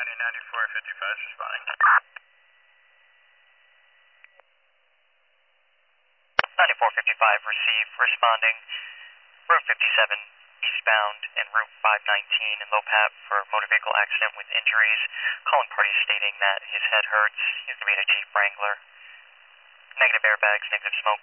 County 9455 responding. 9455 receive, responding. Route 57 eastbound and Route 519 in Lopap for motor vehicle accident with injuries. Calling party stating that his head hurts. He's going to be in a Jeep Wrangler. Negative airbags, negative smoke.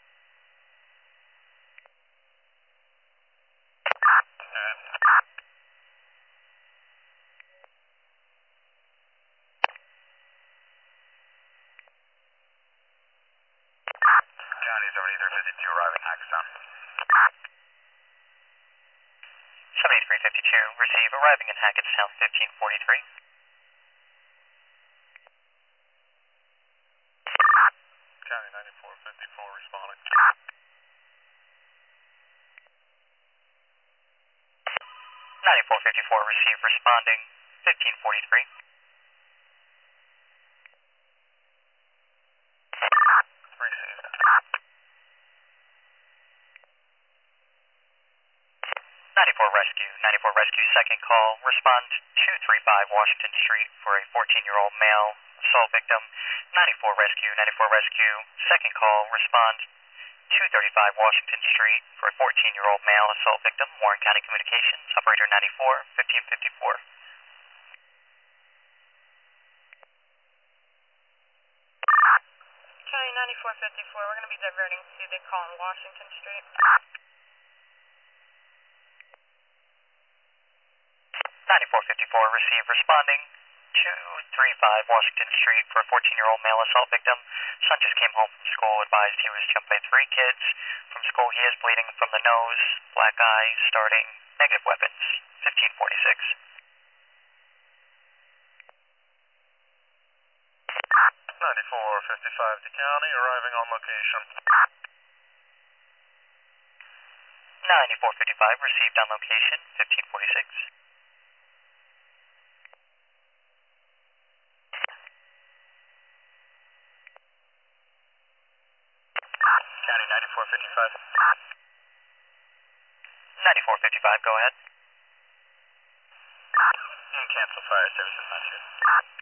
County 7352 arriving Hackettstown. 7352 receive, arriving in Hackettstown 1543. County 9454 responding. 9454 receive, responding 1543. Received. 94 Rescue, second call, respond 235 Washington Street for a 14-year-old male assault victim. 94 Rescue, second call, respond 235 Washington Street for a 14-year-old male assault victim. Warren County Communications, operator 94, 1554. County 9454, we're going to be diverting to the call on Washington Street. 9454 receive, responding 235 Washington Street for a 14-year-old male assault victim. Son just came home from school, advised he was jumped by 3 kids. From school he is bleeding from the nose, black eye, starting, negative weapons, 1546. 9455 to County, arriving on location. 9455 received on location, 1546. County 9455. 9455, go ahead. Cancel fire services, not you.